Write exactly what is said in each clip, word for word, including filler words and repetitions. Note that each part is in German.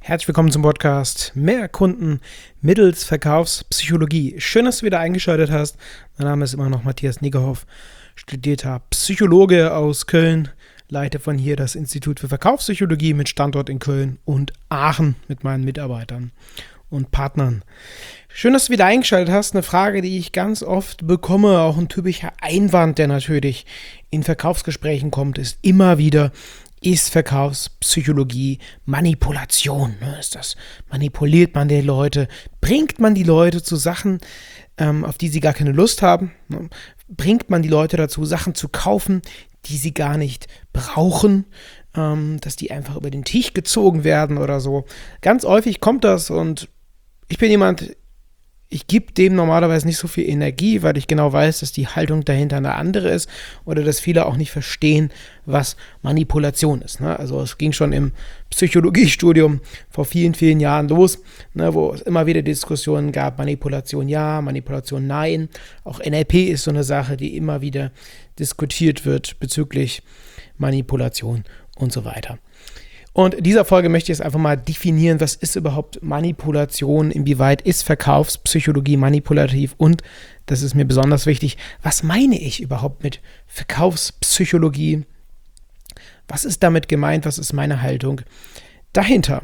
Herzlich willkommen zum Podcast Mehr Kunden mittels Verkaufspsychologie. Schön, dass du wieder eingeschaltet hast. Mein Name ist immer noch Matthias Niggerhoff, studierter Psychologe aus Köln, leite von hier das Institut für Verkaufspsychologie mit Standort in Köln und Aachen mit meinen Mitarbeitern und Partnern. Schön, dass du wieder eingeschaltet hast. Eine Frage, die ich ganz oft bekomme, auch ein typischer Einwand, der natürlich in Verkaufsgesprächen kommt, ist immer wieder: Ist Verkaufspsychologie Manipulation? Ist das, manipuliert man die Leute? Bringt man die Leute zu Sachen, ähm, auf die sie gar keine Lust haben? Bringt man die Leute dazu, Sachen zu kaufen, die sie gar nicht brauchen? Ähm, dass die einfach über den Tisch gezogen werden oder so. Ganz häufig kommt das, und ich bin jemand, ich gebe dem normalerweise nicht so viel Energie, weil ich genau weiß, dass die Haltung dahinter eine andere ist oder dass viele auch nicht verstehen, was Manipulation ist. Ne? Also es ging schon im Psychologiestudium vor vielen, vielen Jahren los, ne, wo es immer wieder Diskussionen gab: Manipulation ja, Manipulation nein. Auch N L P ist so eine Sache, die immer wieder diskutiert wird bezüglich Manipulation und so weiter. Und in dieser Folge möchte ich jetzt einfach mal definieren, was ist überhaupt Manipulation, inwieweit ist Verkaufspsychologie manipulativ, und, das ist mir besonders wichtig, was meine ich überhaupt mit Verkaufspsychologie? Was ist damit gemeint? Was ist meine Haltung dahinter?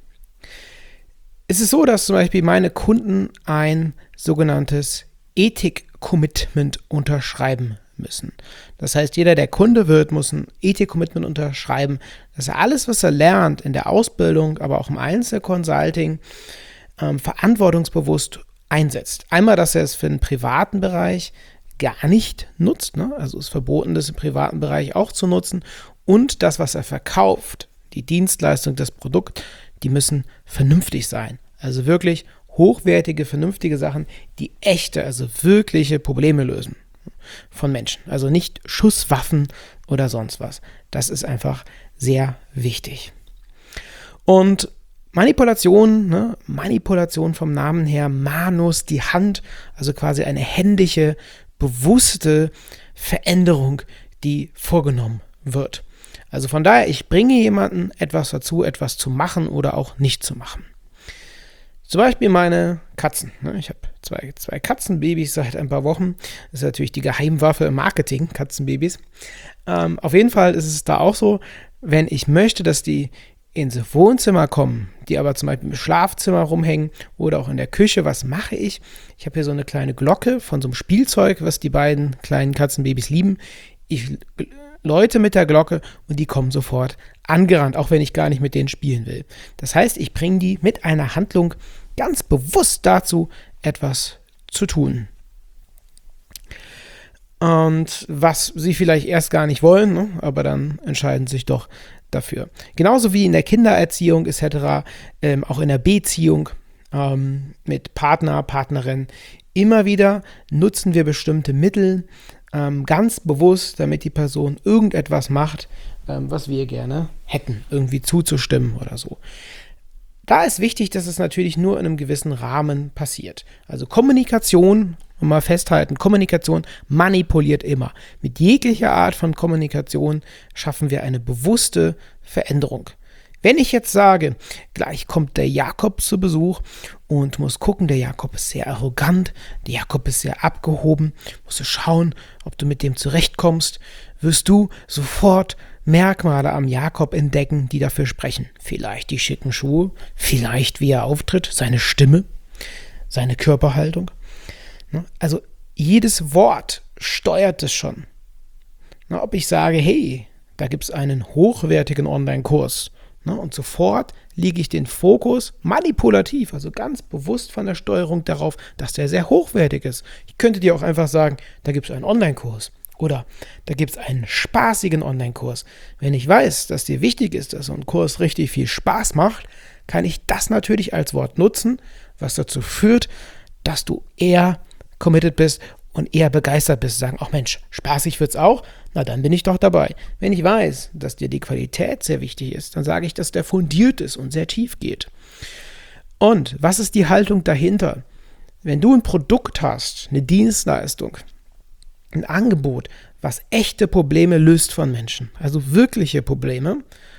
Es ist so, dass zum Beispiel meine Kunden ein sogenanntes Ethik-Commitment unterschreiben müssen. Das heißt, jeder, der Kunde wird, muss ein Ethik-Commitment unterschreiben, dass er alles, was er lernt in der Ausbildung, aber auch im Einzelconsulting, ähm, verantwortungsbewusst einsetzt. Einmal, dass er es für den privaten Bereich gar nicht nutzt, ne? Also es ist verboten, das im privaten Bereich auch zu nutzen, und das, was er verkauft, die Dienstleistung, das Produkt, die müssen vernünftig sein. Also wirklich hochwertige, vernünftige Sachen, die echte, also wirkliche Probleme lösen von Menschen. Also nicht Schusswaffen oder sonst was. Das ist einfach sehr wichtig. Und Manipulation, ne? Manipulation vom Namen her, Manus, die Hand, also quasi eine händische, bewusste Veränderung, die vorgenommen wird. Also von daher, ich bringe jemanden etwas dazu, etwas zu machen oder auch nicht zu machen. Zum Beispiel meine Katzen. Ich habe zwei, zwei Katzenbabys seit ein paar Wochen. Das ist natürlich die Geheimwaffe im Marketing, Katzenbabys. Ähm, auf jeden Fall ist es da auch so, wenn ich möchte, dass die ins Wohnzimmer kommen, die aber zum Beispiel im Schlafzimmer rumhängen oder auch in der Küche, was mache ich? Ich habe hier so eine kleine Glocke von so einem Spielzeug, was die beiden kleinen Katzenbabys lieben. Ich läute mit der Glocke und die kommen sofort angerannt, auch wenn ich gar nicht mit denen spielen will. Das heißt, ich bringe die mit einer Handlung ganz bewusst dazu, etwas zu tun. Und was sie vielleicht erst gar nicht wollen, ne? Aber dann entscheiden sich doch dafür. Genauso wie in der Kindererziehung et cetera, ähm, auch in der Beziehung ähm, mit Partner, Partnerin, immer wieder nutzen wir bestimmte Mittel, ähm, ganz bewusst, damit die Person irgendetwas macht, ähm, was wir gerne hätten, irgendwie zuzustimmen oder so. Da ist wichtig, dass es natürlich nur in einem gewissen Rahmen passiert. Also Kommunikation, und mal festhalten, Kommunikation manipuliert immer. Mit jeglicher Art von Kommunikation schaffen wir eine bewusste Veränderung. Wenn ich jetzt sage, gleich kommt der Jakob zu Besuch und muss gucken, der Jakob ist sehr arrogant, der Jakob ist sehr abgehoben, musst du schauen, ob du mit dem zurechtkommst, wirst du sofort Merkmale am Jakob entdecken, die dafür sprechen. Vielleicht die schicken Schuhe, vielleicht wie er auftritt, seine Stimme, seine Körperhaltung. Also jedes Wort steuert es schon. Ob ich sage, hey, da gibt es einen hochwertigen Online-Kurs, und sofort lege ich den Fokus manipulativ, also ganz bewusst von der Steuerung darauf, dass der sehr hochwertig ist. Ich könnte dir auch einfach sagen, da gibt es einen Online-Kurs oder da gibt es einen spaßigen Online-Kurs. Wenn ich weiß, dass dir wichtig ist, dass so ein Kurs richtig viel Spaß macht, kann ich das natürlich als Wort nutzen, was dazu führt, dass du eher committed bist und eher begeistert bist, sagen, ach Mensch, spaßig wird's auch, na dann bin ich doch dabei. Wenn ich weiß, dass dir die Qualität sehr wichtig ist, dann sage ich, dass der fundiert ist und sehr tief geht. Und was ist die Haltung dahinter? Wenn du ein Produkt hast, eine Dienstleistung, ein Angebot, was echte Probleme löst von Menschen, also wirkliche Probleme,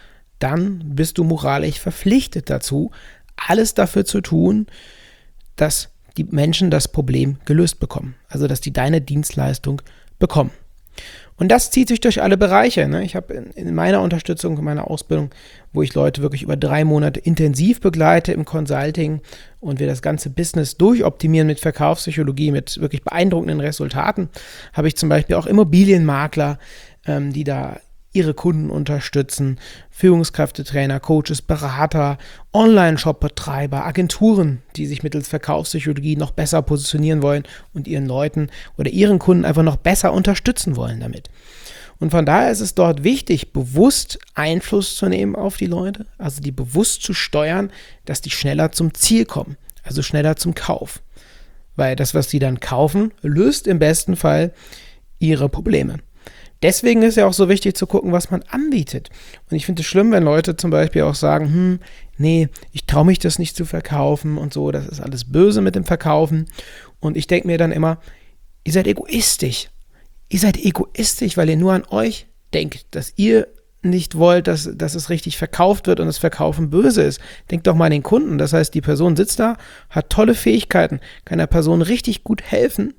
dann bist du moralisch verpflichtet dazu, alles dafür zu tun, dass die Menschen das Problem gelöst bekommen. Also, dass die deine Dienstleistung bekommen. Und das zieht sich durch alle Bereiche. Ne? Ich habe in, in meiner Unterstützung, in meiner Ausbildung, wo ich Leute wirklich über drei Monate intensiv begleite im Consulting und wir das ganze Business durchoptimieren mit Verkaufspsychologie, mit wirklich beeindruckenden Resultaten, habe ich zum Beispiel auch Immobilienmakler, ähm, die da ihre Kunden unterstützen, Führungskräftetrainer, Coaches, Berater, Online-Shop-Betreiber, Agenturen, die sich mittels Verkaufspsychologie noch besser positionieren wollen und ihren Leuten oder ihren Kunden einfach noch besser unterstützen wollen damit. Und von daher ist es dort wichtig, bewusst Einfluss zu nehmen auf die Leute, also die bewusst zu steuern, dass die schneller zum Ziel kommen, also schneller zum Kauf. Weil das, was sie dann kaufen, löst im besten Fall ihre Probleme. Deswegen ist ja auch so wichtig zu gucken, was man anbietet. Und ich finde es schlimm, wenn Leute zum Beispiel auch sagen, hm, nee, ich traue mich das nicht zu verkaufen und so, das ist alles böse mit dem Verkaufen. Und ich denke mir dann immer, ihr seid egoistisch. Ihr seid egoistisch, weil ihr nur an euch denkt, dass ihr nicht wollt, dass, dass es richtig verkauft wird und das Verkaufen böse ist. Denkt doch mal an den Kunden. Das heißt, die Person sitzt da, hat tolle Fähigkeiten, kann der Person richtig gut helfen,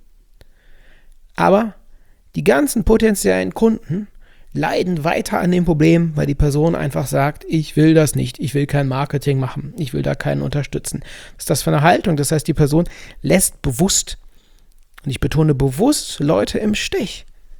aber die ganzen potenziellen Kunden leiden weiter an dem Problem, weil die Person einfach sagt, ich will das nicht, ich will kein Marketing machen, ich will da keinen unterstützen. Was ist das für eine Haltung? Das heißt, die Person lässt bewusst, und ich betone bewusst, Leute im Stich.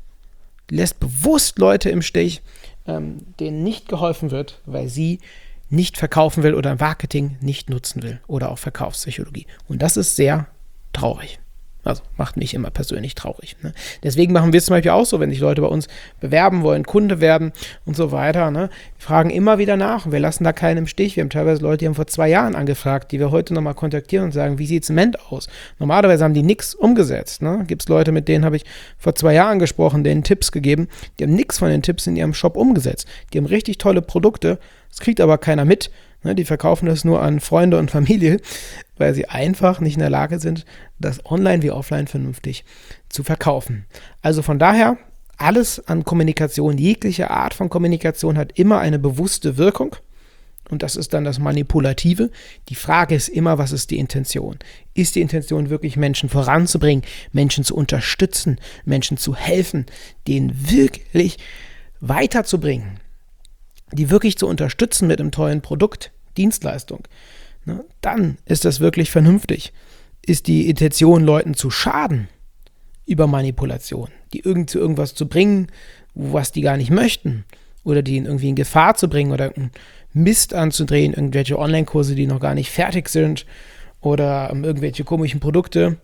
Die lässt bewusst Leute im Stich, ähm, denen nicht geholfen wird, weil sie nicht verkaufen will oder Marketing nicht nutzen will oder auch Verkaufspsychologie. Und das ist sehr traurig. Also macht mich immer persönlich traurig. Ne? Deswegen machen wir es zum Beispiel auch so, wenn sich Leute bei uns bewerben wollen, Kunde werden und so weiter. Ne? Wir fragen immer wieder nach und wir lassen da keinen im Stich. Wir haben teilweise Leute, die haben vor zwei Jahren angefragt, die wir heute nochmal kontaktieren und sagen, wie sieht Zement aus? Normalerweise haben die nichts umgesetzt. Ne? Gibt es Leute, mit denen habe ich vor zwei Jahren gesprochen, denen Tipps gegeben. Die haben nichts von den Tipps in ihrem Shop umgesetzt. Die haben richtig tolle Produkte, das kriegt aber keiner mit. Ne? Die verkaufen das nur an Freunde und Familie, weil sie einfach nicht in der Lage sind, das online wie offline vernünftig zu verkaufen. Also von daher, alles an Kommunikation, jegliche Art von Kommunikation hat immer eine bewusste Wirkung und das ist dann das Manipulative. Die Frage ist immer, was ist die Intention? Ist die Intention wirklich, Menschen voranzubringen, Menschen zu unterstützen, Menschen zu helfen, denen wirklich weiterzubringen, die wirklich zu unterstützen mit einem tollen Produkt, Dienstleistung? Ne, dann ist das wirklich vernünftig. Ist die Intention, Leuten zu schaden über Manipulation, die irgend zu irgendwas zu bringen, was die gar nicht möchten, oder die in irgendwie in Gefahr zu bringen oder irgendeinen Mist anzudrehen, irgendwelche Online-Kurse, die noch gar nicht fertig sind oder um, irgendwelche komischen Produkte,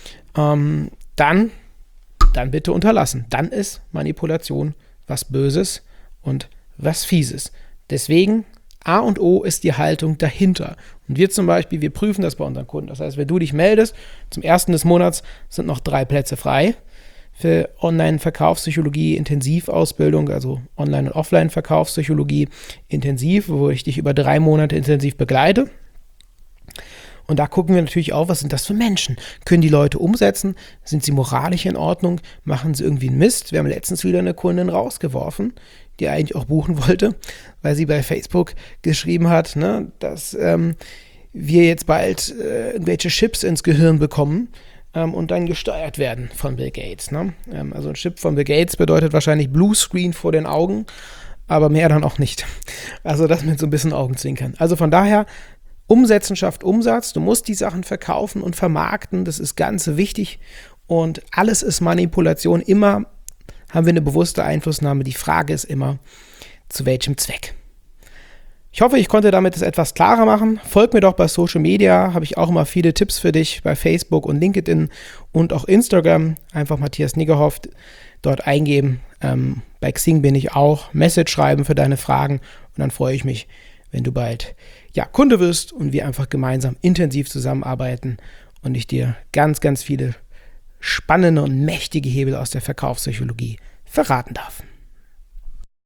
ähm, dann, dann bitte unterlassen. Dann ist Manipulation was Böses und was Fieses. Deswegen A und O ist die Haltung dahinter. Und wir zum Beispiel, wir prüfen das bei unseren Kunden. Das heißt, wenn du dich meldest, zum ersten des Monats sind noch drei Plätze frei für Online-Verkaufspsychologie Intensivausbildung, also Online- und Offline-Verkaufspsychologie intensiv, wo ich dich über drei Monate intensiv begleite. Und da gucken wir natürlich auch, was sind das für Menschen? Können die Leute umsetzen? Sind sie moralisch in Ordnung? Machen sie irgendwie einen Mist? Wir haben letztens wieder eine Kundin rausgeworfen, die eigentlich auch buchen wollte, weil sie bei Facebook geschrieben hat, ne, dass ähm, wir jetzt bald äh, irgendwelche Chips ins Gehirn bekommen ähm, und dann gesteuert werden von Bill Gates. Ne? Ähm, also ein Chip von Bill Gates bedeutet wahrscheinlich Bluescreen vor den Augen, aber mehr dann auch nicht. Also das mit so ein bisschen Augenzwinkern. Also von daher, Umsetzen schafft Umsatz. Du musst die Sachen verkaufen und vermarkten. Das ist ganz wichtig. Und alles ist Manipulation. Immer haben wir eine bewusste Einflussnahme. Die Frage ist immer, zu welchem Zweck? Ich hoffe, ich konnte damit das etwas klarer machen. Folg mir doch bei Social Media. Habe ich auch immer viele Tipps für dich bei Facebook und LinkedIn und auch Instagram. Einfach Matthias Niggerhoff dort eingeben. Ähm, bei Xing bin ich auch. Message schreiben für deine Fragen. Und dann freue ich mich, wenn du bald ja, Kunde wirst und wir einfach gemeinsam intensiv zusammenarbeiten und ich dir ganz, ganz viele spannende und mächtige Hebel aus der Verkaufspsychologie verraten darf.